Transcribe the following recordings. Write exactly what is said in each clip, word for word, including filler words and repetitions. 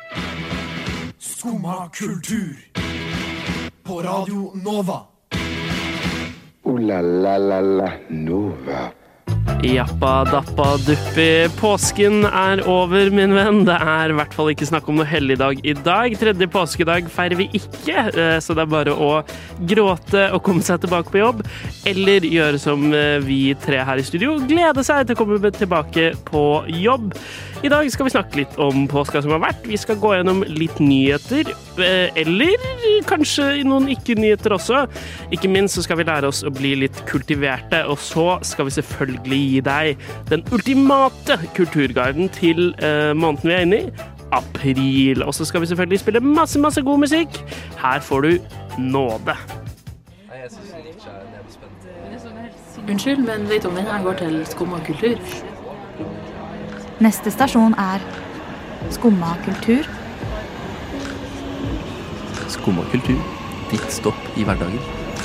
Skumma kultur. På Radio Nova. Ooh la la la la Nova. Jappa, dappa, duppi. Påsken er over, min venn. Det er i hvert fall ikke snakk om noe helligdag i dag. Tredje påskedag feirer vi ikke, så det er bare å gråte og komme seg tilbake på jobb. Eller gjøre som vi tre her i studio, glede seg til å komme tilbake på jobb. I dag skal vi snakke litt om påska som har vært. Vi skal gå gjennom litt nyheter, eller kanskje noen ikke-nyheter også. Ikke minst så skal vi lære oss å bli litt kultiverte, og så skal vi selvfølgelig gi deg den ultimate kulturguiden til uh, måneden vi er inne i, april. Og så skal vi selvfølgelig spille masse, masse god musikk. Her får du Nåde. Unnskyld, men vet du om jeg går til Skumma kultur? Neste stasjon er Skumma kultur. Skumma kultur, ditt stopp i hverdagen.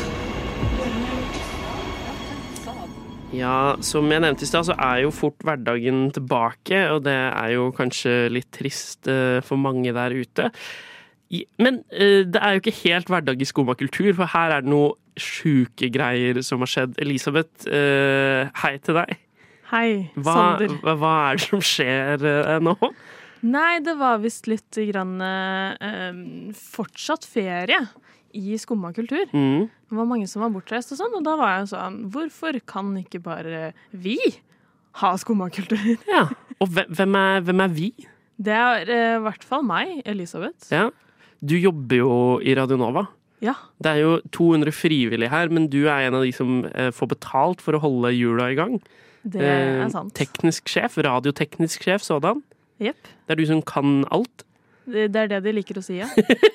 Ja, som jeg nevnte i sted, så er jo fort hverdagen tilbake, og det er jo kanskje litt trist for mange der ute. Men det er jo ikke helt hverdag i Skumma kultur, for her er det noe sjuke greier som har skjedd. Elisabeth, hei til deg. Hei, hva, Sander. Hva, hva er det som skjer uh, nå? Nei, det var vist litt grann, uh, fortsatt ferie i Skumma kultur. Mm. Det var mange som var bortreist og sånn, og da var jeg sånn, hvorfor kan ikke bare vi ha Skumma kultur? Ja, og hvem er, hvem er vi? Det er uh, i hvert fall meg, Elisabeth. Ja, du jobber jo i Radio Nova. Ja. Det er jo to hundre frivillige her, men du er en av de som uh, får betalt for å holde jula i gang. Det er sant. Eh, teknisk sjef, radioteknisk sjef, sådan. Jepp. Det er du som kan alt. Det, det er det de liker å si, ja.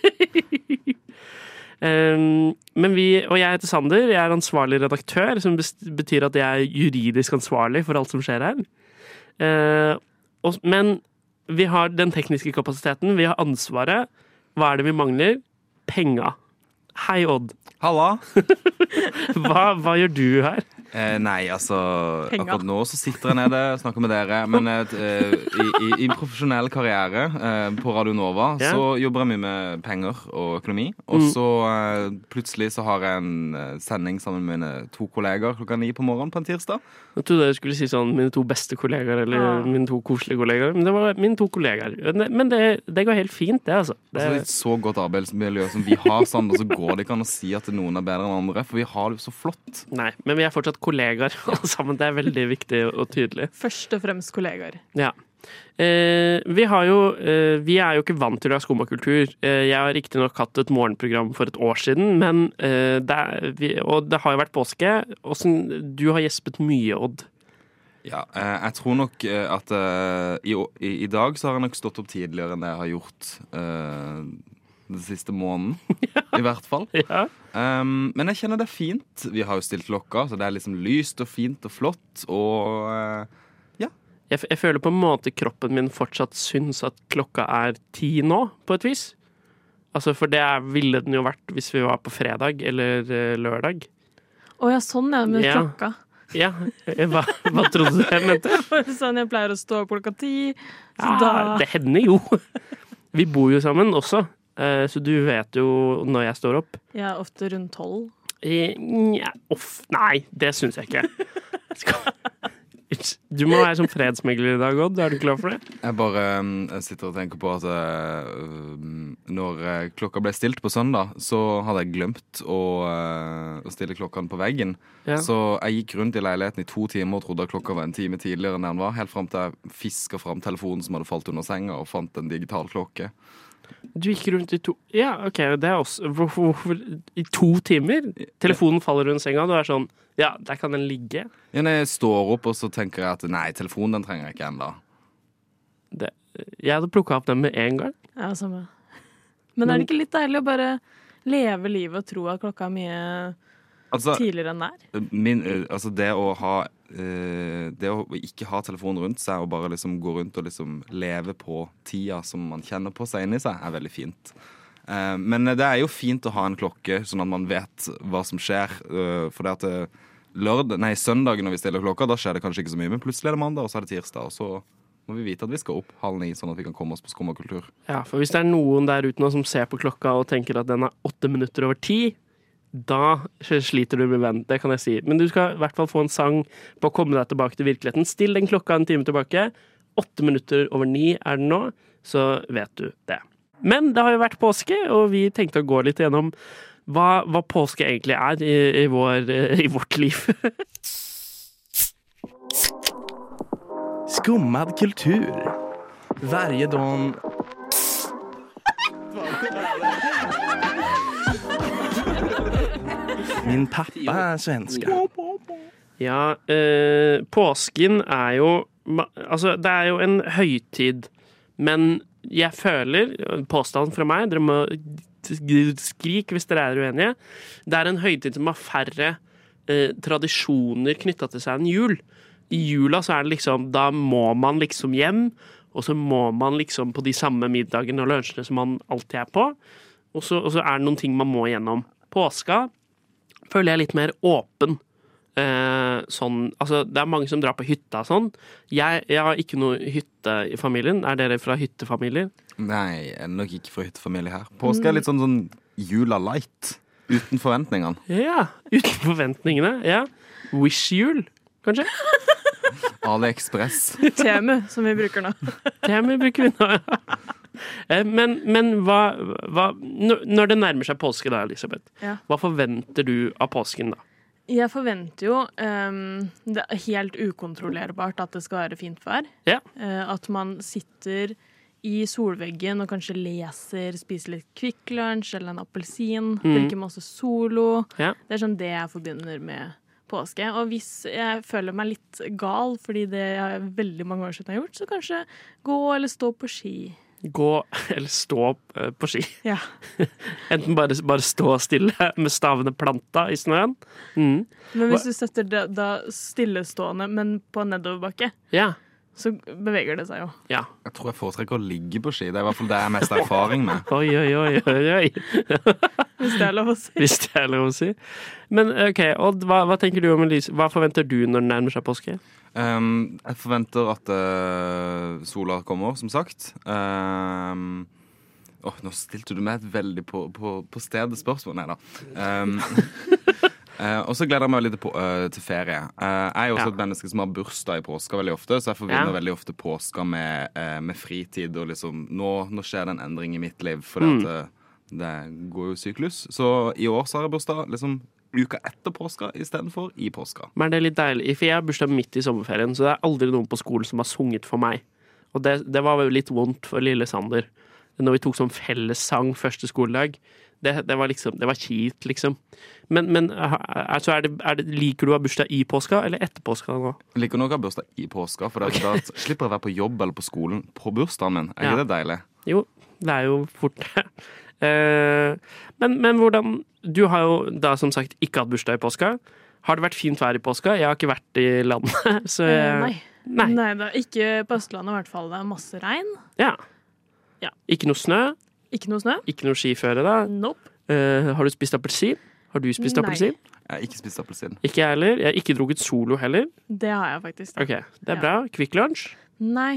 um, men vi, og jeg heter Sander, jeg er ansvarlig redaktør, som betyr at jeg er juridisk ansvarlig for alt som skjer her. Uh, og, men vi har den tekniske kapasiteten, vi har ansvaret. Hva er det vi mangler? Penga. Hei, Odd. Halla. hva, hva gjør du her? Eh, nei, altså Penger. Akkurat nå så sitter jeg nede og snakker med dere. Men eh, i, i, i en profesjonell karriere eh, på Radio Nova yeah. så jobber jeg mye med penger og økonomi. Og så eh, plutselig så har jeg en eh, sending sammen med mine to kolleger klokka ni på morgenen på en tirsdag. Jeg trodde jeg skulle si sånn mine to beste kolleger eller ja. mine to koselige kolleger. Men det var mine to kolleger. Men det, det går helt fint, det, altså. Det er altså, så godt arbeidsmiljø som vi har, Sander, så går det ikke an å si at noen er bedre enn andre, for vi har det jo så flott. Nei, men vi er fortsatt kollegaer alle sammen. Det er veldig viktig og tydelig. Først og fremst kollegaer. Ja. Eh, vi har jo eh, vi er jo ikke vant til å ha Skumma kultur. Eh, jeg har riktig nok hatt et morgenprogram for et år siden, men eh, det er, vi, og det har jo vært påske. Hvordan, du har gjespet mye, Odd. Ja, eh, jeg tror nok at eh, i, i, i dag så har jeg nok stått opp tidligere enn det jeg har gjort eh, den siste måneden, i hvert fall. Ja. Um, men jeg kjenner det er fint. Vi har jo stilt klokka, så det er liksom lyst og fint og flott, og uh, ja. Jeg, jeg føler på en måte kroppen min fortsatt syns at klokka er ti nå, på et vis. Altså, for det er, ville den jo vært hvis vi var på fredag eller uh, lørdag. Å ja, sånn er det med ja. klokka. Ja, hva, hva trodde du jeg mente? Sånn, jeg pleier å stå klokka ti. Så ja, da... det hender jo. Vi bor jo sammen også. Så du vet jo når jeg står opp. Ja, ofte rundt tolv. Ja, off, nei, det synes jeg ikke. Du må være som fredsmegler i dag, Odd. Er du klar for det? Jeg bare jeg sitter og tenker på at uh, når klokka ble stilt på søndag, så hadde jeg glemt å, uh, å stille klokken på veggen. Ja. Så jeg gikk rundt i leiligheten i to timer og trodde at klokka var en time tidligere enn den var. Helt frem til jeg fisket frem telefonen som hadde falt under senga og fant en digital klokke. Du gikk rundt i to... Ja, ok, det er også... Hvorfor, hvorfor i to timer? Telefonen faller under senga, og du er sånn... Ja, der kan den ligge. Ja, når jeg står opp, og så tenker jeg at nei, telefonen den trenger jeg ikke enda. Det, jeg hadde plukket opp den med en gang. Ja, samme. Men er det ikke litt deilig å bare leve livet og tro at klokka er mye altså, tidligere enn det er? Min, altså det å ha... det å ikke ha telefonen rundt seg og bare liksom gå rundt og liksom leve på tida som man kjenner på seg inni seg, er veldig fint. Men det er jo fint å ha en klokke sånn at man vet hva som skjer, for det at lørdag, nei, søndagen når vi stiller klokka, da skjer det kanskje ikke så mye, men plutselig er det mandag, og så er det tirsdag, og så må vi vite at vi skal opp halv ni, sånn at vi kan komme oss på Skumma kultur. Ja, for hvis det er noen der ute nå som ser på klokka og tenker at den er åtte minutter over ti, da sliter du med venn, det kan jeg si. Men du skal i hvert fall få en sang på å komme deg tilbake til virkeligheten. Still den klokka en time tilbake. Åtte minutter over ni er den nå, så vet du det. Men det har jo vært påske, og vi tenkte å gå litt gjennom hva, hva påske egentlig er i, i, vår, i vårt liv. Skummad kultur. Varje dag. Min pappa er svenska. Ja, eh, påsken er jo altså, det er jo en høytid, men jeg føler, påstanden fra meg, dere må skrike hvis dere er uenige, det er en høytid som har færre eh, tradisjoner knyttet til seg enn jul. I jula så er det liksom, da må man liksom hjem, og så må man liksom på de samme middagene og lunsjene som man alltid er på, og så, og så er det noen ting man må gjennom. Påska føler jeg litt mer åpen. Eh, sånn, altså, det er mange som drar på hytta og sånn. Jeg, jeg har ikke noe hytte i familien. Er dere fra hyttefamilier? Nei, jeg er nok ikke fra hyttefamilie her. Påske er litt sånn, sånn jula light. Uten forventningene. Ja, uten forventningene. Ja. Wish-jul, kanskje? AliExpress. Temu, som vi bruker nå. Temu bruker vi nå, ja. Men, men hva, hva, når det nærmer seg påske da, Elisabeth, ja. Hva forventer du av påsken da? Jeg forventer jo um, det er helt ukontrollerbart at det skal være fint vær. Ja. Uh, at man sitter i solveggen og kanskje leser, spiser litt Kvikk Lunsj eller en appelsin, mm. drikker masse Solo. Ja. Det er sånn det jeg forbinder med påske. Og hvis jeg føler meg litt gal, fordi det er veldig mange år siden jeg har gjort, så kanskje gå eller stå på ski. Gå eller stå på ski. Ja. Enten bare, bare stå stille med stavene planta i snøen. Mm. Men hvis du setter det da stillestående, men på nedoverbakke, ja. så beveger det seg jo. Ja. Jeg tror jeg foretrekker å ligge på ski. Det er i hvert fall det jeg har mest erfaring med. Oi, oi, oi, oi, oi. Hvis det er lov å si. Hvis det er lov å si. Men ok, Odd, hva, hva tenker du om Elise? Hva forventer du når det nærmer seg påske? Um, jeg forventer at uh, sola kommer, som sagt. Um, oh, nå stilte du meg et veldig på, på, på stedet spørsmål. Nei da. Um, uh, og så gleder jeg meg litt på, uh, til ferie. Uh, jeg er jo også ja. et menneske som har bursdag i påska veldig ofte, så jeg forbinder ja. veldig ofte påska med, uh, med fritid. Og liksom, nå, nå skjer det en endring i mitt liv, fordi mm. at uh, det går jo syklus. Så i år så har jeg bursdag liksom uka etter påska i stedet for i påska. Men det er litt deilig, for jeg har bursdag midt i sommerferien, så det er aldri noen på skolen som har sunget for meg. Og det, det var jo litt vondt for lille Sander. Når vi tok sånn fellessang første skoledag, det, det var liksom, det var kjipt, liksom. Men, men altså, er det, er det, liker du å ha bursdag i påska, eller etter påska nå? Jeg liker nok å ha bursdag i påska, for okay. da slipper jeg å være på jobb eller på skolen på bursdagen min. Er ikke ja. det deilig? Jo, det er jo fort det. Uh, men, men hvordan du har jo da som sagt ikke hatt bursdag i påska. Har det vært fint vær i påska? Jeg har ikke vært i landet så jeg, uh, nei. Nei. nei da, ikke på Østlandet i hvert fall. Det er masse regn. Ja. ja Ikke noe snø? Ikke noe snø. Ikke noe skiføre da? Nope. uh, Har du spist appelsin? Har du spist nei. appelsin? Jeg har ikke spist appelsin. Ikke jeg heller. Jeg har ikke drukket Solo heller. Det har jeg faktisk da. Ok, det er ja. bra. Kvikk Lunsj? Nei.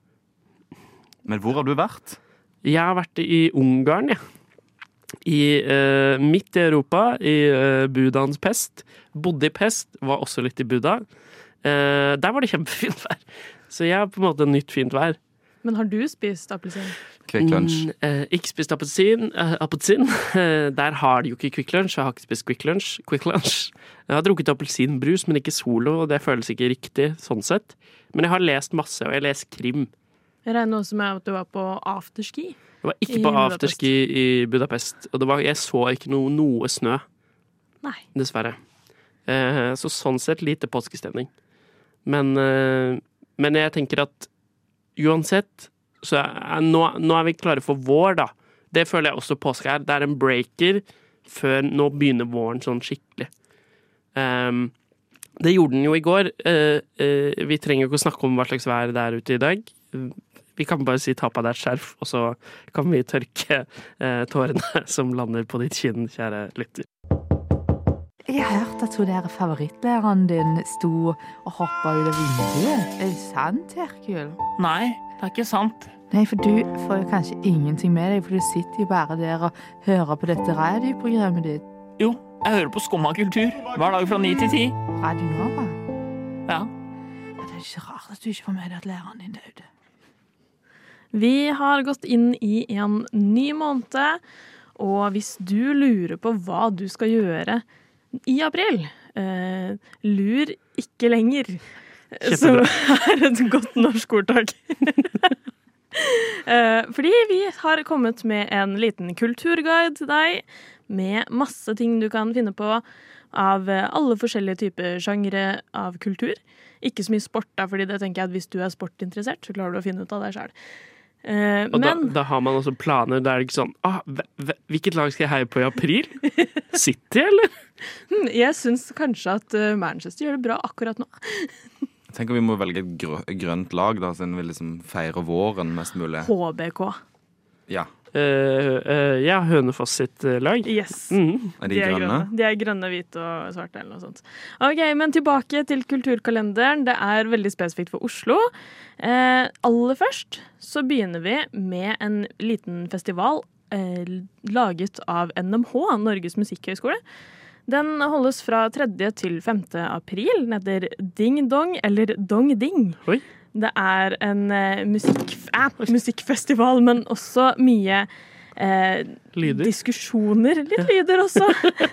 Men hvor har du vært? Jeg har vært i Ungarn, ja. I, uh, midt i Europa, i uh, Budans pest. Bodde i pest, var også litt i Buda. Uh, der var det kjempefint vær. Så jeg har på en måte nytt fint vær. Men har du spist appelsin? Kvikk Lunsj? Mm, uh, ikke spist appelsin. Uh, appelsin. Uh, der har de jo ikke Kvikk Lunsj. Jeg har ikke spist Kvikk Lunsj. Kvikk Lunsj. Jeg har drukket appelsinbrus, men ikke Solo, og det føles ikke riktig sånn sett. Men jeg har lest masse, og jeg har lest krim. Jeg regner også med at du var på afterski. Jeg var ikke på afterski i Budapest, og det var, jeg så ikke noe, noe snø. Nei. Dessverre. Eh, så sånn sett lite påskestemning. Men, eh, men jeg tenker at uansett, så er, nå, nå er vi klare for vår, da. Det føler jeg også påske er. Det er en breaker før nå begynner våren sånn skikkelig. Um, det gjorde den jo i går. Uh, uh, vi trenger ikke å snakke om hva slags vær det er ute i dag. Vi kan bare si ta på deg et skjerf, og så kan vi tørke uh, tårene som lander på ditt kinn, kjære lytter. Jeg har hørt at hun der favorittlæreren din sto og hoppet ut av vinduet. Er det sant, Herkul? Nei, det er ikke sant. Nei, for du får jo kanskje ingenting med deg, for du sitter jo bare der og hører på dette radioprogrammet ditt. Jo, jeg hører på Skumma kultur hver dag fra ni til ti. Radio Nova? Ja. Det er ikke rart at du ikke får med deg at læreren din døde. Vi har gått inn i en ny måned, og hvis du lurer på hva du skal gjøre i april, eh, lur ikke lenger. Som er et godt norsk ordtak. eh, fordi vi har kommet med en liten kulturguide til deg, med masse ting du kan finne på av alle forskjellige typer sjangre av kultur. Ikke så mye sport, da, fordi det tenker jeg at hvis du er sportinteressert, så klarer du å finne ut av det selv. Uh, og men, da, da har man også planer der det ikke sånn ah, hvilket lag skal jeg heie på i april? City, eller? Jeg synes kanskje at uh, Manchester gjør det bra akkurat nå. Jeg tenker vi må velge et grø grønt lag da, siden vi liksom feirer våren mest mulig. H B K. Ja. Uh, uh, ja, Hønefoss sitt uh, lag. Yes. Mm. Er de, de er grønne? grønne? De er grønne, hvite og svarte eller noe sånt. Ok, men tilbake til kulturkalenderen. Det er veldig spesifikt for Oslo. Eh, aller først så begynner vi med en liten festival eh, laget av N M H, Norges Musikkhøgskole. Den holdes fra tredje til femte april. Den heter Ding Dong, eller Dong Ding. Oi. Det er en eh, musikk, eh, musikkfestival, men også mye eh, diskusjoner. Litt lyder også.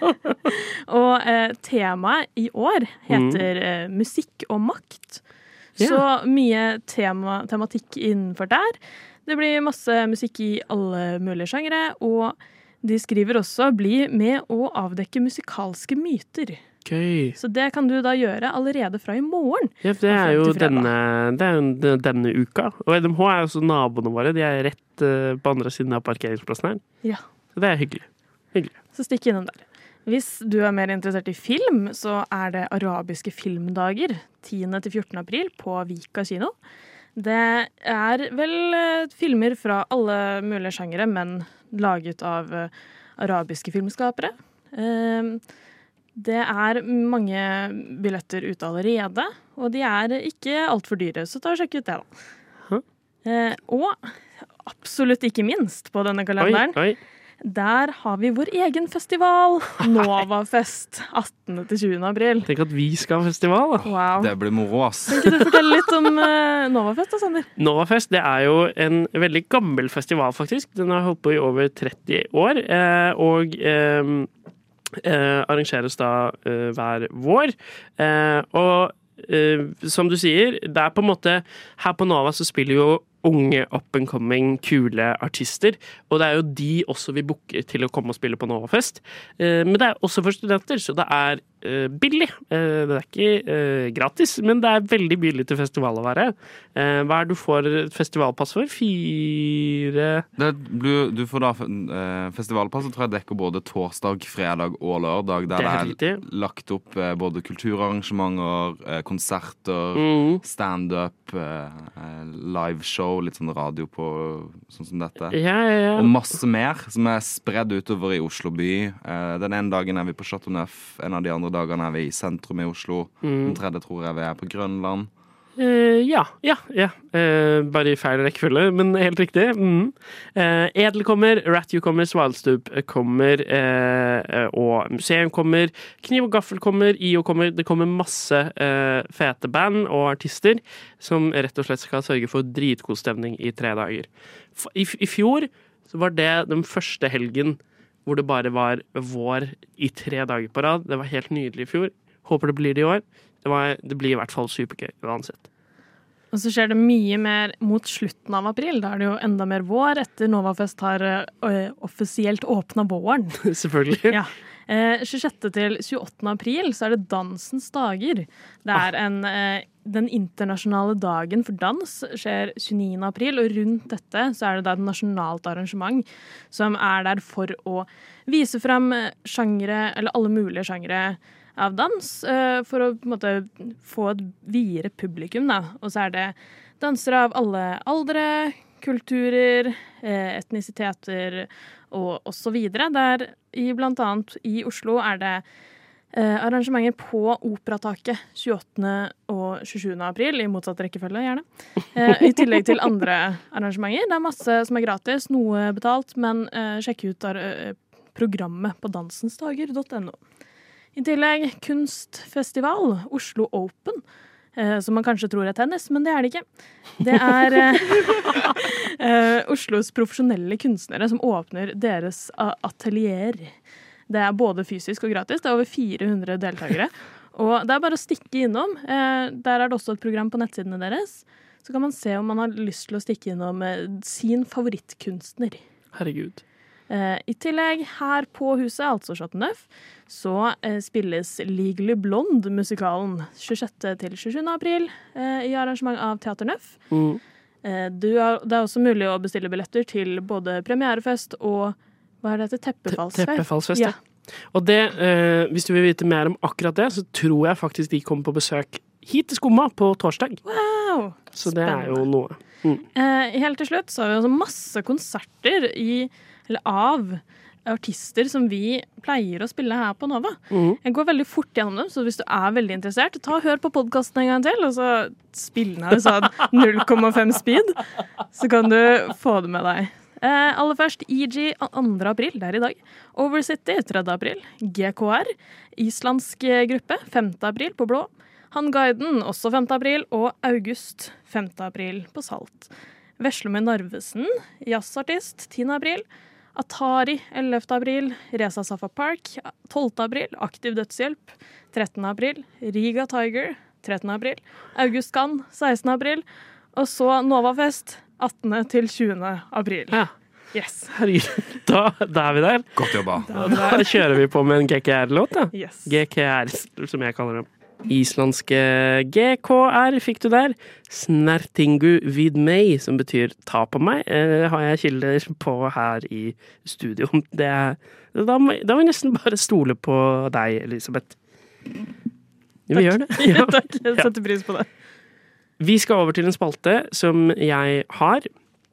Og eh, temaet i år heter eh, musikk og makt. Yeah. Så mye tema, tematikk innenfor der. Det blir masse musikk i alle mulige sjangere, og de skriver også «Bli med å avdekke musikalske myter». Okay. Så det kan du da gjøre allerede fra i morgen. Ja, det er jo denne, det er jo denne uka. Og N M H er jo også naboene våre. De er rett uh, på andre siden av parkeringsplassen her. Ja. Så det er hyggelig. hyggelig. Så stikk innom der. Hvis du er mer interessert i film, så er det arabiske filmdager tiende til fjortende april på Vika kino. Det er vel uh, filmer fra alle mulige sjangere, men laget av uh, arabiske filmskapere. Uh, Det er mange billetter ute allerede, og de er ikke alt for dyre, så ta og sjekk ut det da. Huh? Eh, og absolutt ikke minst på denne kalenderen, oi, oi. Der har vi vår egen festival, Novafest, attende til tjuende april. Tenk at vi skal ha festival da. Wow. Det blir moro, ass. Kan ikke du fortelle litt om uh, Novafest da, Sander? Novafest, det er jo en veldig gammel festival faktisk. Den har holdt på i over tretti år, eh, og... Eh, Eh, arrangeres da eh, hver vår. Eh, og eh, som du sier, det er på en måte her på Nova så spiller jo unge, up-and-coming, kule artister, og det er jo de også vi booker til å komme og spille på Novafest. Eh, men det er også for studenter, så det er eh, billig. Eh, det er ikke eh, gratis, men det er veldig billig til festival å være. Eh, hva er det du får festivalpass for? Fire... Det, du, du får da eh, festivalpass, tror jeg dekker både torsdag, fredag og lørdag, der det er, det er lagt opp eh, både kulturarrangementer, eh, konserter, mm. stand-up, eh, liveshow, litt sånn radio på sånn som dette. Ja, ja, ja. Og masse mer som er spredd utover i Oslo by. Eh, den ene dagen er vi på Chateau Neuf, en av de andre dagene er vi i sentrum i Oslo. Mm. Den tredje tror jeg vi er på Grønland. Uh, ja, ja, ja. Uh, bare i feil rekkefølge, men helt riktig. Mm. Uh, Edel kommer, Rat You kommer, Svalstup kommer, uh, og museum kommer, Kniv og Gaffel kommer, I O kommer. Det kommer masse uh, fete band og artister som rett og slett skal sørge for dritgod stemning i tre dager. I, I fjor så var det den første helgen hvor det bare var vår i tre dager på rad. Det var helt nydelig i fjor. Håper det blir det i år. Det, var, det blir i hvert fall supergøy uansett. Og så skjer det mye mer mot slutten av april. Da er det jo enda mer vår etter Novafest har ø, offisielt åpnet våren. Selvfølgelig. Ja. Eh, tjuesjette til tjueåttende april så er det dansens dager. Det er en, eh, den internasjonale dagen for dans skjer tjueniende april, og rundt dette så er det da et nasjonalt arrangement som er der for å vise frem sjangere, eller alle mulige sjangere av dans, for å på en måte få et videre publikum da. Og så er det dansere av alle aldre, kulturer, etnisiteter og, og så videre. Der i blant annet i Oslo er det Eh, arrangementer på Operataket tjueåttende og tjuesjuende april, i motsatt rekkefølge, gjerne. Eh, I tillegg til andre arrangementer. Det er masse som er gratis, noe betalt, men eh, sjekk ut der, eh, programmet på dansensdager punktum no. I tillegg kunstfestival, Oslo Open, eh, som man kanskje tror er tennis, men det er det ikke. Det er eh, eh, Oslos profesjonelle kunstnere som åpner deres atelier. Det er både fysisk og gratis. Det er over fire hundre deltakere. Og det er bare å stikke innom. Eh, der er det også et program på nettsidene deres. Så kan man se om man har lyst til å stikke innom eh, sin favorittkunstner. Herregud. Eh, I tillegg, her på huset, altså Chateau Neuf, så eh, spilles Legally Blonde-musikalen tjuesjette til tjuesjuende april eh, i arrangement av Teater Neuf. Mm. Eh, du er, det er også mulig å bestille billetter til både premierefest og hva er det heter? Teppefallsfest? Teppefallsfest, ja. ja. Og det, eh, hvis du vil vite mer om akkurat det, så tror jeg faktisk de kommer på besøk hit til Skumma på torsdag. Wow! Så det er jo noe. Mm. Eh, helt til slutt så har vi også masse konserter i, eller av artister som vi pleier å spille her på Nova. Mm. Jeg går veldig fort gjennom dem, så hvis du er veldig interessert, ta og hør på podcasten en gang til, og så spill den her sånn null komma fem speed, så kan du få det med deg. Eh, aller først E G andre april, det er i dag. Overcity tredje april. G K R, islandsk gruppe, femte april på Blå. Handguiden også femte april, og August femte april på Salt. Veslemøy Narvesen, jazzartist, tiende april. Atari ellevte april, Reza Safa Park, tolvte april, Aktiv dødshjelp, trettende april, Riga Tiger, trettende april, August Kann, sekstende april, og så Novafest, attende til tjuende april. Ja. Yes. Herregud, da, da er vi der. Godt jobba. Da, da kjører vi på med en G K R-låt, da. Yes. G K R, som jeg kaller det. Islandske G K R fikk du der. Snertingu vid meg, som betyr ta på meg, eh, har jeg kilder på her i studio. Det er, da, må, da må jeg nesten bare stole på deg, Elisabeth. Vi gjør det. Ja. Takk, jeg setter pris på det. Vi skal over til en spalte som jeg har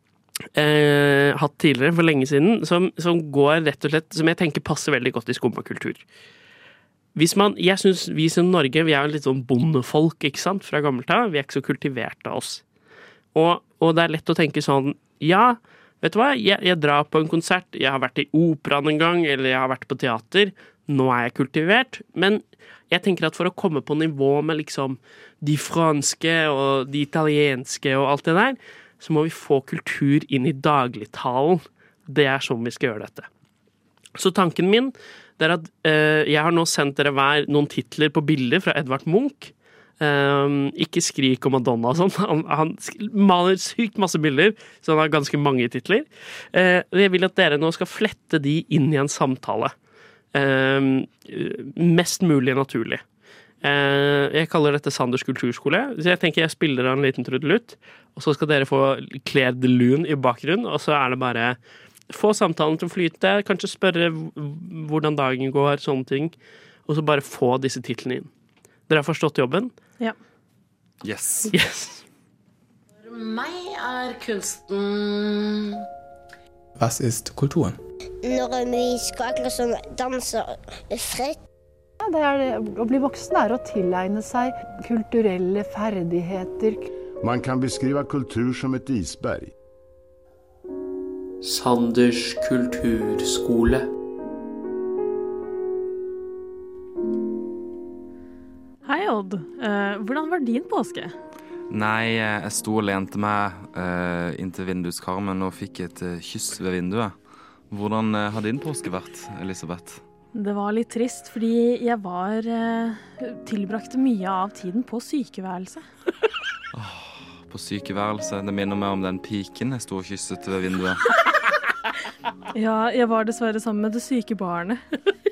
eh, hatt tidligere for lenge siden, som, som går rett og slett, som jeg tenker passer veldig godt i skummakultur. Hvis man, jeg synes vi som Norge, vi er jo litt sånn bondefolk, ikke sant, fra gammelt av. Vi er ikke så kultivert av oss. Og, og det er lett å tenke sånn, ja, vet du hva, jeg, jeg drar på en konsert, jeg har vært i operaen en gang, eller jeg har vært på teater, nå er jeg kultivert, men jeg tenker at for å komme på nivå med liksom de franske og de italienske og alt det der, så må vi få kultur inn i dagligtalen. Det er sånn vi skal gjøre dette. Så tanken min, det er at eh, jeg har nå sendt dere hver noen titler på bilder fra Edvard Munch. Um, ikke skrik om Madonna og sånn. Han, han maler sykt masse bilder, så han har ganske mange titler. Eh, jeg vil at dere nå skal flette de inn i en samtale. Uh, mest mulig naturlig. Uh, jeg kaller dette Sanders kulturskole, så jeg tenker jeg spiller en liten trudelutt, og så skal dere få Claire de Lune i bakgrunnen, og så er det bare få samtalen til å flyte, kanskje spørre hvordan dagen går, sånne ting, og så bare få disse titlene inn. Dere har forstått jobben? Ja. Yes. Yes. For meg er kunsten... Was ist Kulturen? Når vi skal akkurat sånn danse fritt. Ja, det er det. Å bli voksen er å tilegne seg kulturelle ferdigheter. Man kan beskrive kultur som et isberg. Sanders kulturskole. Hei, Odd. Uh, hvordan var din påske? Nei, jeg sto og lente meg uh, inntil vinduskarmen og fikk et uh, kyss ved vinduet. Hvordan uh, har din påske vært, Elisabeth? Det var litt trist, fordi jeg var uh, tilbrakte mye av tiden på sykeværelse. oh, på sykeværelse? Det minner meg om den piken jeg sto og kysset ved vinduet. Ja, jeg var dessverre sammen med det syke barnet.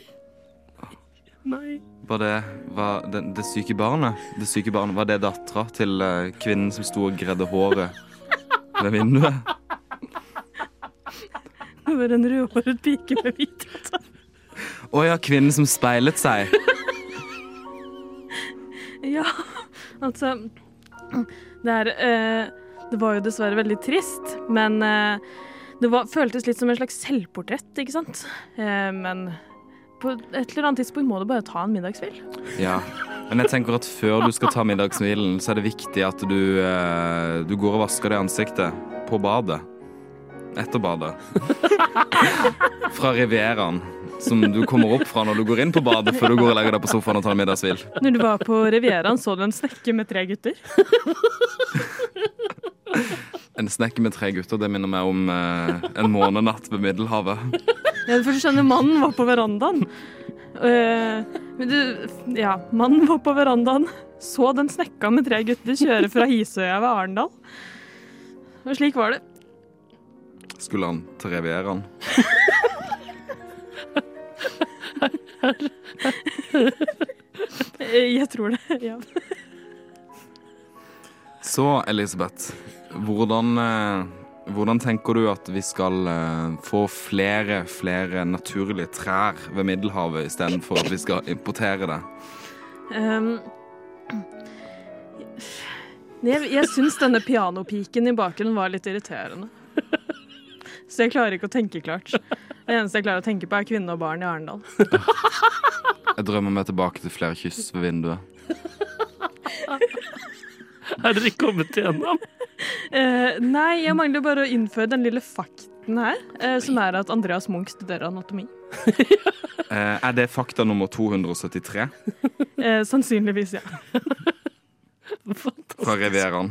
Nei. Var det, var det, det syke barnet? Det syke barnet, var det dattera til uh, kvinnen som sto og gredde håret ved vinduet? Det var en rødhåret pike med hvit hatt. Å ja, kvinnen som speilet seg. Ja, altså det, er, uh, det var jo dessverre veldig trist, men uh, det var, føltes litt som en slags selvportrett, ikke sant? Uh, men på et eller annet tidspunkt må du bare ta en middagshvil. Ja, men jeg tenker at før du skal ta middagshvilen, så er det viktig at du, eh, du går og vasker det ansiktet på badet. Etter badet. Fra Rivieraen, som du kommer opp fra når du går inn på badet, før du går og legger deg på sofaen og tar middagshvil. Når du var på Rivieraen, så du en snekke med tre gutter? En snekke med tre gutter, det minner meg om eh, en månenatt ved Middelhavet. Ja, for du skjønner, mannen var på verandaen. Uh, men du, ja, mannen var på verandaen, så den snekka med tre gutter kjøre fra Hisøya ved Arendal. Og slik var det. Skulle han til Rivieraen? Jeg tror det, ja. Så, Elisabeth, hvordan, eh, hvordan tenker du at vi skal eh, få flere, flere naturlige trær ved Middelhavet i stedet for at vi skal importere det? Um, jeg jeg syns denne pianopiken i bakgrunnen var litt irriterende. Så jeg klarer ikke å tenke klart. Det eneste jeg klarer å tenke på er kvinne og barn i Arendal. Jeg drømmer meg tilbake til flere kyss ved vinduet. Er dere kommet igjennom? Uh, nei, jeg mangler bare å innføre den lille fakten her, uh, som er at Andreas Munch studerer anatomi. uh, er det fakta nummer to hundre syttitre? Uh, sannsynligvis, ja. Fra Rivieraen.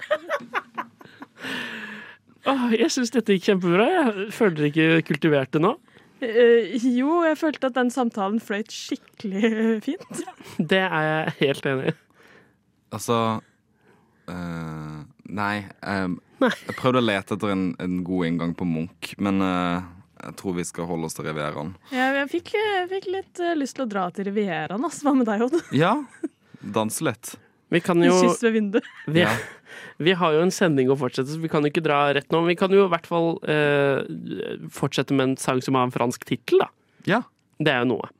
Åh, jeg synes dette gikk kjempebra. Jeg føler dere ikke kultiverte nå? Uh, jo, jeg følte at den samtalen fløyt skikkelig fint. Det er jeg helt enig i. Altså, uh, nei, um, jeg prøvde å lete etter en, en god inngang på Munch, men uh, jeg tror vi skal holde oss til Rivieraen. Ja, jeg fikk, jeg fikk litt uh, lyst til å dra til Rivieraen, altså. Hva med deg, Odd? Ja, danse litt. Vi kan jo... Kyss ved vinduet. Vi, ja. Vi har jo en sending å fortsette, så vi kan jo ikke dra rett nå. Men vi kan jo i hvert fall uh, fortsette med en sang som har en fransk titel, da. Ja. Det er jo noe.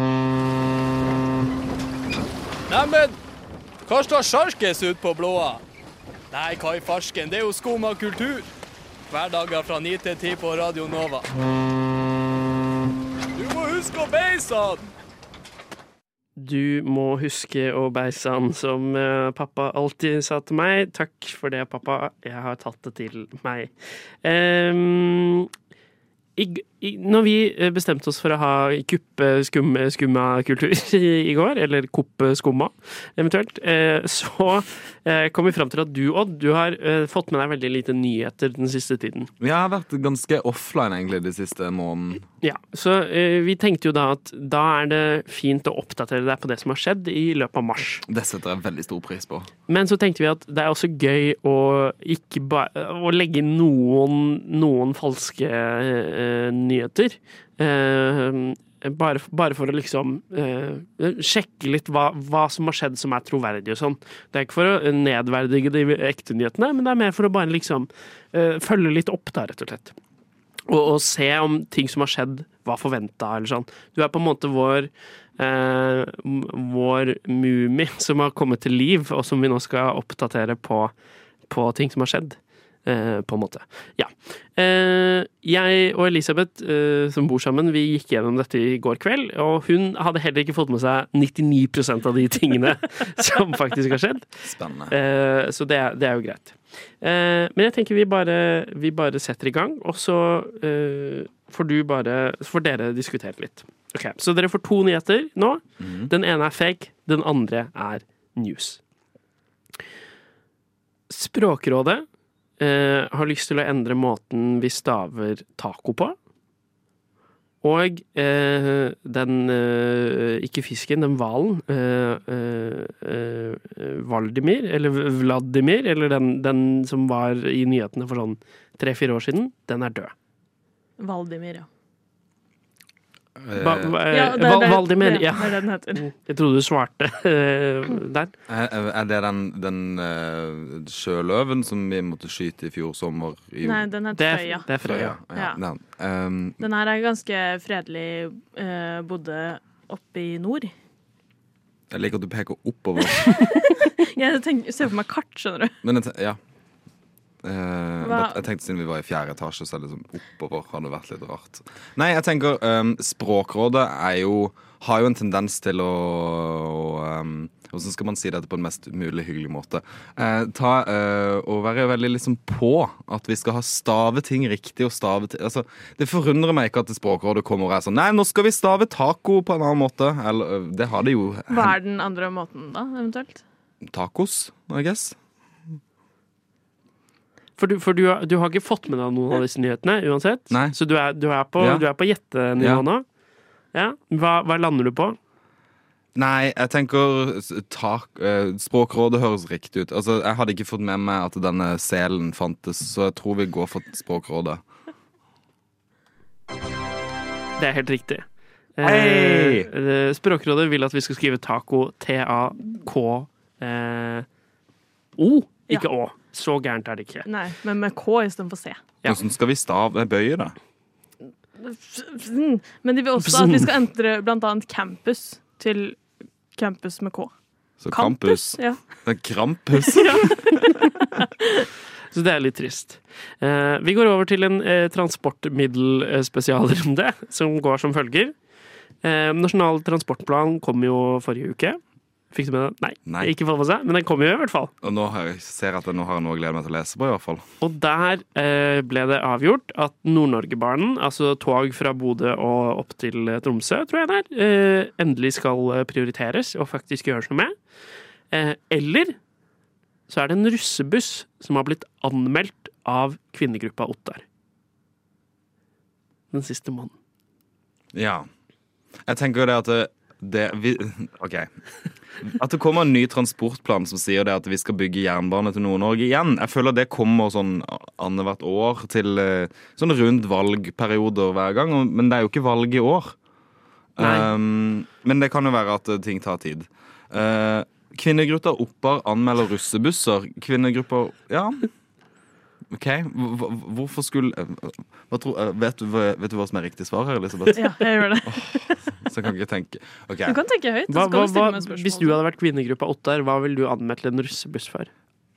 Neimen, hva står sjarkes ut på blåa? Nei, hva i farsken, det er jo Skum og kultur. Hverdager fra ni til ti på Radio Nova. Du må huske å beise han! Du må huske å beise han, som uh, pappa alltid sa til meg. Takk for det, pappa. Jeg har tatt det til meg. Um, i, i, når vi bestemte oss for å ha kuppe skumme, skumma kultur i, i går, eller koppe skumma eventuelt, uh, så uh, kom vi frem til at du, Odd, du har uh, fått med deg veldig lite nyheter den siste tiden. Jeg har vært ganske offline egentlig de siste måneden. Ja, så uh, vi tenkte jo da at da er det fint å oppdatere deg på det som har skjedd i løpet av mars. Det setter jeg veldig stor pris på. Men så tenkte vi at det er også gøy å ikke bare å legge inn noen, noen falske uh, nyheter. Uh, bare, bare for å liksom uh, sjekke litt hva, hva som har skjedd som er troverdig og sånn. Det er ikke for å nedverdige de ekte nyhetene, men det er mer for å bare liksom uh, følge litt opp da, rett og slett. Og, og se om ting som har skjedd var forventet, eller sånn. Du er på en måte vår uh, vår mumie som har kommet til liv, og som vi nå skal oppdatere på, på ting som har skjedd. Uh, på en måte. Ja. Uh, jeg og Elisabeth, uh, som bor sammen, vi gikk gjennom dette i går kveld, og hun hadde heller ikke fått med seg nittini prosent av de tingene som faktisk har skjedd. Spennende. Uh, så det er, det er jo greit. Uh, men jeg tenker vi bare, vi bare setter i gang, og så uh, får du bare, får dere diskutere litt. Ok, så dere får to nyheter nå. Mm. Den ene er fake, den andre er news. Språkrådet Uh, har lyst til å endre måten vi staver taco på. Og uh, den, uh, ikke fisken, den hvalen, uh, uh, uh, Valdimir, eller Vladimir, eller den, den som var i nyhetene for sånn tre-fire år siden, den er død. Valdimir, ja. Ba, ba, ja, det, Val, det, Valdimir, det, ja. Det er det den heter. Jeg trodde du svarte uh, der. Er, er det den, den uh, sjøløven som vi måtte skyte i fjor sommer? I Nei, den heter Frøya. Det er Frøya. Ja, ja. Um, den her er ganske fredelig, uh, bodde oppe i nord. Jeg liker at du peker oppover. Jeg tenker, ser på meg kart, skjønner du. Men jeg, ja. Uh, jeg tenkte siden vi var i fjerde etasje, så er det liksom oppover hadde vært litt rart. Nei, jeg tenker um, Språkrådet er jo, har jo en tendens til å um, hvordan skal man si dette på en mest mulig hyggelig måte? Uh, ta, uh, og være veldig liksom på at vi skal ha stave ting riktig og stave ting. Altså, det forundrer meg ikke at Språkrådet kommer og er sånn, nei, nå skal vi stave taco på en annen måte. Eller, uh, det har det jo. Hva er den andre måten da, eventuelt? Tacos, I guess. For, du, for du, du har ikke fått med deg noen av disse nyhetene uansett? Nei. Så du er, du er på, ja. du er på gjettenivå ja. nå? Ja. Hva, hva lander du på? Nei, jeg tenker tak, uh, Språkrådet høres riktig ut. Altså, jeg hadde ikke fått med meg at denne selen fantes, så jeg tror vi går for Språkrådet. Det er helt riktig. Hey! Eh, Språkrådet vil at vi skal skrive taco T-A-K eh, O, ikke Ja. Å. Så gærent er det ikke. Nei, men med K i stedet for C. Ja. Hvordan skal vi stave bøye det? Men de vil også at vi skal entre blant annet campus til campus med K. Så campus? Ja. Det er Krampus? Ja. Så det er litt trist. Eh, vi går over til en eh, transportmiddelspesialrunde som går som følger. Eh, Nasjonal transportplan kom jo forrige uke. Fikk du med det? Nei, Nei. Ikke fått med seg, men den kom jo i hvert fall. Og nå har jeg, ser jeg at jeg nå har noe å glede meg til å lese på i hvert fall. Og der eh, ble det avgjort at Nord-Norge-banen, altså tog fra Bodø og opp til Tromsø, tror jeg det er, eh, endelig skal prioriteres og faktisk gjøres noe med. Eh, eller så er det en russebuss som har blitt anmeldt av kvinnegruppa Ottar. Den siste måneden. Ja. Jeg tenker det at det, det vi, ok. At det kommer en ny transportplan som sier det at vi skal bygge jernbane til Nord-Norge igjen. Jeg føler det kommer sånn annethvert år til sånn rundt valgperioder hver gang. Men det er jo ikke valg i år. Um, men det kan jo være at ting tar tid. Uh, Kvinnegruppa Oppar anmelder russebusser. Kvinnegruppa, ja. Ok, hvorfor skulle hva tror, vet, du, vet du hva som er riktig svar her, Elisabeth? Ja, jeg gjør det. Oh, så jeg kan ikke tenke okay. Du kan tenke høyt, hva, hva, hva, du hvis du hadde vært kvinnegruppa Ottar, hva ville du anmeldt en russebuss for?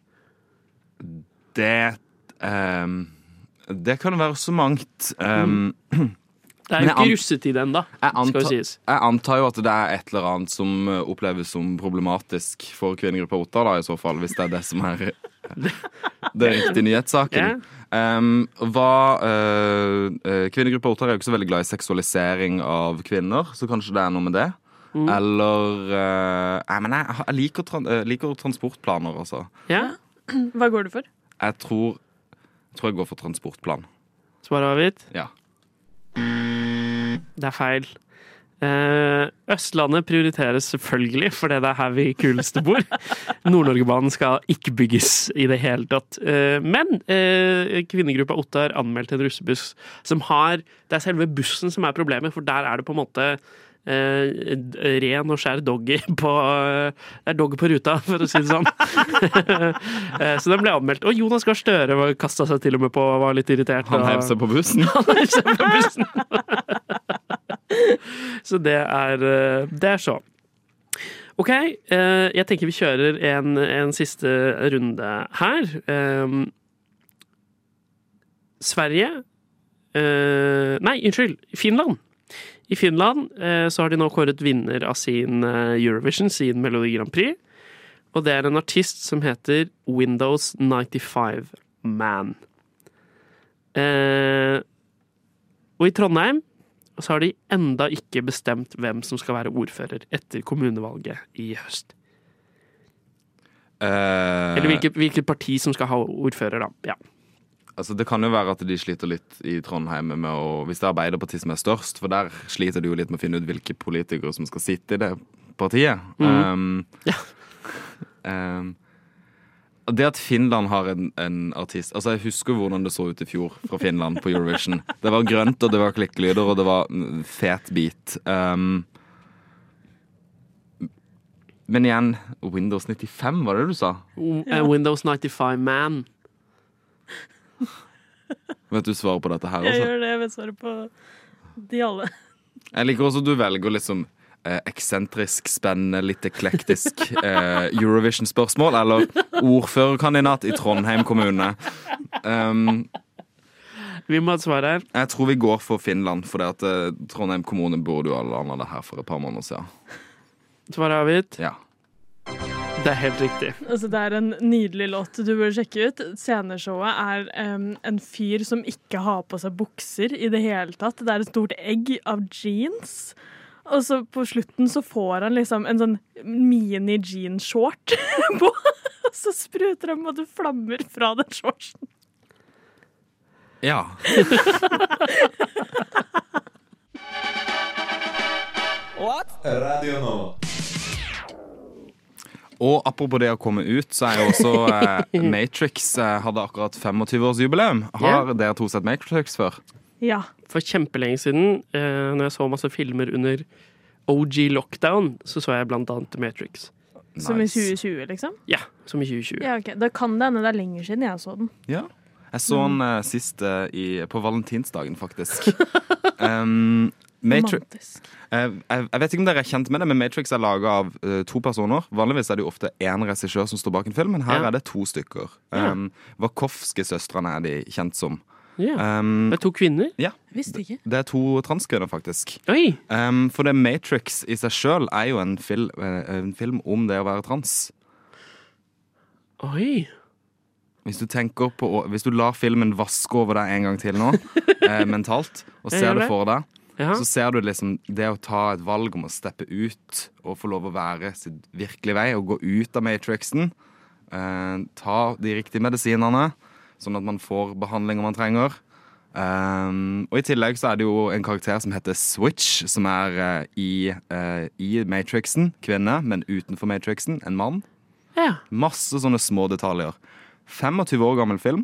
Det um, Det kan være så mangt um, Det er jo ikke russetid ennå, skal jo sies. Jeg antar jo at det er et eller annet som oppleves som problematisk for kvinnegruppa Ottar, da, i så fall, hvis det er det som er det riktige nyhetssaken. Yeah. Um, hva, uh, kvinnegruppa Ottar er jo ikke så veldig glad i seksualisering av kvinner, så kanskje det er noe med det. Mm. Eller uh, Nei, men jeg, jeg liker, tran uh, liker transportplaner, altså. Ja. Hva går du for? Jeg tror, jeg tror jeg går for transportplan. Svaret avgitt? Ja. Det er feil. Eh, Østlandet prioriteres selvfølgelig, for det er her vi kuleste bor. Nord-Norgebanen skal ikke bygges i det hele tatt. Eh, men eh, kvinnegruppa Ottar anmeldte en russebuss som har Det er selve bussen som er problemet, for der er det på en måte eh, ren og skjær doggy på Det er doggy på ruta, for å si det sånn. eh, så den ble anmeldt. Og Jonas Gahr Støre kastet seg til og med på og var litt irritert. Han hev seg på bussen? Han hev seg på bussen. Så det er, det er så. Ok, jeg tenker vi kjører en, en siste runde her. Sverige Nei, unnskyld, Finland. I Finland så har de nå kåret vinner av sin Eurovision, sin Melodi Grand Prix. Og det er en artist som heter Windows ninety-five Man. Og i Trondheim så har de enda ikke bestemt hvem som skal være ordfører etter kommunevalget i høst. Uh, Eller hvilket, hvilket parti som skal ha ordfører, da. Ja. Altså, det kan jo være at de sliter litt i Trondheim med å, hvis det er Arbeiderpartiet som er størst, for der sliter de jo litt med å finne ut hvilke politikere som skal sitte i det partiet. Mm. Um, ja. um, Det at Finland har en, en artist Altså, jeg husker hvordan det så ut i fjor fra Finland på Eurovision. Det var grønt, og det var klikkelyder, og det var fet beat. Um, men igjen, Windows nittifem, var det du sa? Ja. Windows ninety-five Man. Vet du svaret på dette her også? Jeg gjør det, jeg vet svaret på de alle. Jeg liker også at du velger liksom eh, eksentrisk, spennende, litt eklektisk eh, Eurovision-spørsmål, eller ordførerkandidat i Trondheim kommune. Um, vi må ha et svar her. Jeg tror vi går for Finland, for det at eh, Trondheim kommune burde jo alle andre det her for et par måneder siden. Svaret avgitt? Ja. Det er helt riktig. Altså, det er en nydelig låt du bør sjekke ut. Sceneshowet er um, en fyr som ikke har på seg bukser i det hele tatt. Det er et stort egg av jeans. Og så på slutten så får han liksom en sånn mini-jeans-short på. Og så spruter han både flammer fra den shortsen. Ja. What? Radio Nova. Og apropos det å komme ut, så er jo også eh, Matrix eh, hadde akkurat tjuefem-årsjubileum. Har yeah. dere to sett Matrix før? Ja. For kjempelenge siden, eh, når jeg så masse filmer under O G Lockdown, så så jeg blant annet Matrix. Nice. Som i tjue tjue, liksom? Ja, som i tjue tjue. Ja, okay. Da kan det hende det er lenger siden jeg så den. Ja, jeg så den eh, sist eh, i, på valentinsdagen, faktisk. um, Matrix. Jeg, jeg vet ikke om dere er kjent med det, men Matrix er laget av uh, to personer. Vanligvis er det jo ofte en regissør som står bak en film, men her ja. er det to stykker. Um, Wachowski-søstrene er de kjent som. Ja. Um, det er to kvinner? Ja. Visste ikke. Det er to transkvinner, faktisk. Oi. Um, for det Matrix i seg selv er jo en, fil, uh, en film om det å være trans. Oi. Hvis du tenker på, hvis du lar filmen vaske over deg en gang til nå, uh, mentalt, og ser det for deg, ja. så ser du liksom det å ta et valg om å steppe ut og få lov å være sitt virkelige vei og gå ut av Matrixen, eh, ta de riktige medisinene sånn at man får behandlinger man trenger. Um, og i tillegg så er det jo en karakter som heter Switch, som er eh, i, eh, i Matrixen, kvinne, men utenfor Matrixen, en mann. Ja. Masse sånne små detaljer. tjuefem år gammel film.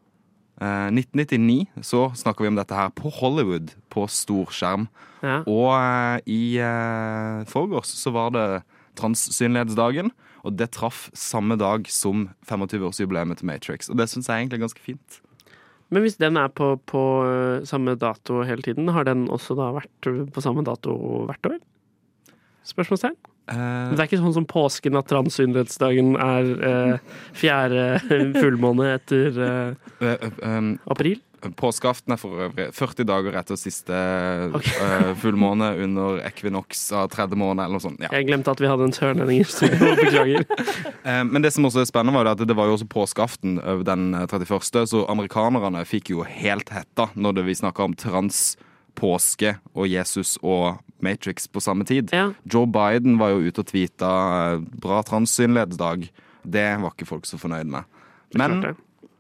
Uh, nitten nittini så snakker vi om dette her på Hollywood på stor skjerm. Ja. Og uh, i uh, forgårs så var det transsynlighetsdagen, og det traff samme dag som tjuefem-årsjubileet til Matrix. Og det synes jeg egentlig er ganske fint. Men hvis den er på, på uh, samme dato hele tiden, har den også da vært på samme dato hvert år? Spørsmålstegn? Uh, det er ikke sånn som påsken at transsynlighetsdagen er uh, fjerde fullmåne etter uh, uh, um, april? Påskeaften er for øvrig førti dager etter siste okay. uh, fullmåne under ekvinoks av tredje måned eller noe sånt. Ja. Jeg glemte at vi hadde en sørlending i studio, beklager. uh, men det som også er spennende var at det var jo også påskeaften den trettiførste, så amerikanerne fikk jo helt hetta når det vi snakket om trans påske og Jesus og Matrix på samme tid. Ja. Joe Biden var jo ute og tweeta bra transsynlighetsdag. Det var ikke folk så fornøyd med. Men det,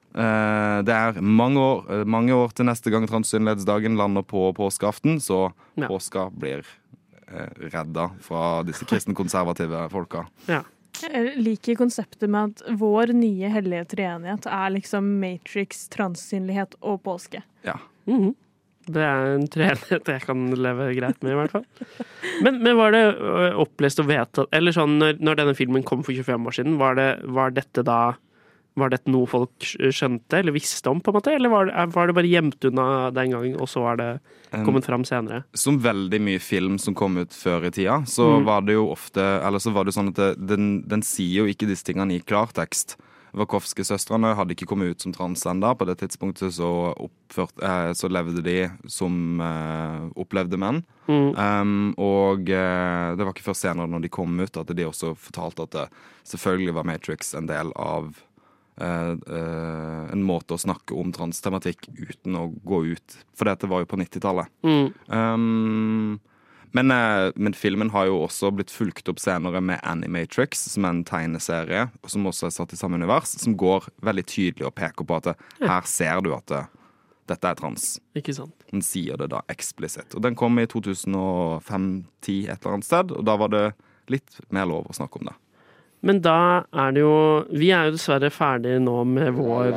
uh, det er mange år, uh, mange år til neste gang transsynlighetsdagen lander på påskeaften, så ja. påska blir uh, redda fra disse kristne konservative folka. Ja. Jeg liker konseptet med at vår nye hellige treenighet er liksom Matrix, transsynlighet og påske. Ja. Mhm. Det er en treenighet jeg kan leve greit med, i hvert fall. Men, men var det opplest og vedtatt, eller sånn, når, når denne filmen kom for tjuefem år siden, var, det, var dette da, var dette noe folk skjønte, eller visste om, på en måte? Eller var det, var det bare gjemt unna den gangen, og så var det kommet fram senere? Som veldig mye film som kom ut før i tida, så mm. var det jo ofte, eller så var det sånn at det, den, den sier jo ikke disse tingene i klartekst. Wachowski-søstrene hadde ikke kommet ut som trans enda. På det tidspunktet så, oppført, eh, så levde de som eh, opplevde menn. Mm. Um, og eh, det var ikke først senere når de kom ut at de også fortalte at det selvfølgelig var Matrix en del av eh, eh, en måte å snakke om transtematikk uten å gå ut. For dette var jo på nittitallet. Mm. Um, Men, men filmen har jo også blitt fulgt opp senere med Animatrix, som er en tegneserie, og som også er satt i samme univers, som går veldig tydelig og peker på at det, her ser du at det, dette er trans. Ikke sant. Den sier det da eksplisitt. Og den kom i to tusen fem ti et eller annet sted, og da var det litt mer lov å snakke om det. Men da er det jo, vi er jo dessverre ferdige nå med vår...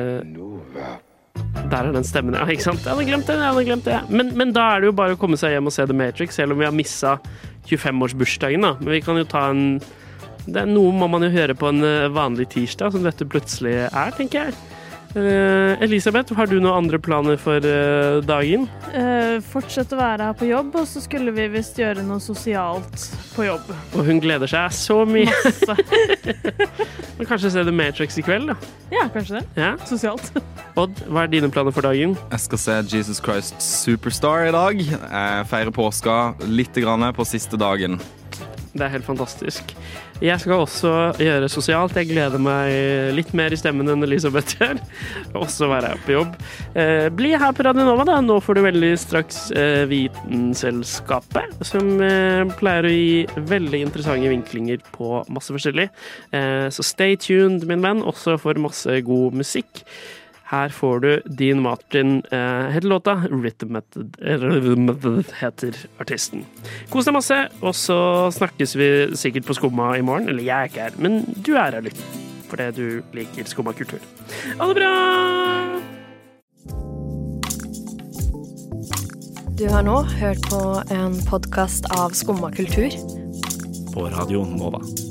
Eh, Der er den stemmen, ja, ikke sant? Jeg hadde glemt det, jeg hadde glemt det. Men, men da er det jo bare å komme seg hjem og se The Matrix, selv om vi har misset tjuefem-årsbursdagen da. Men vi kan jo ta en... Det er noe må man jo høre på en vanlig tirsdag, som dette plutselig er, tenker jeg. Uh, Elisabeth, har du noen andre planer for uh, dagen? Uh, fortsett å være her på jobb, og så skulle vi visst gjøre noe sosialt på jobb. Og hun gleder seg så mye. Masse. Men kanskje se The Matrix i kveld, da? Ja, kanskje det. Ja. Sosialt. Odd, hva er dine planer for dagen? Jeg skal se Jesus Christ Superstar i dag. Jeg feirer påska litt grann på siste dagen. Det er helt fantastisk. Jeg skal også gjøre sosialt. Jeg gleder meg litt mer i stemmen enn Elisabeth gjør. Også være her på jobb. Eh, bli her på Radio Nova, da. Nå får du veldig straks eh, Vitenselskapet, som eh, pleier å gi veldig interessante vinklinger på masse forskjellig. Eh, så stay tuned, min venn, også for masse god musikk. Her får du Dean Martin, eh, heter låta Rhythm Method, Method heter artisten. Kos deg masse, og så snakkes vi sikkert på Skumma i morgen. Eller jeg er ikke her, men du er her, lytt. Fordi du liker Skumma kultur. Ha det bra! Du har nå hørt på en podcast av Skumma kultur. På Radio Nova.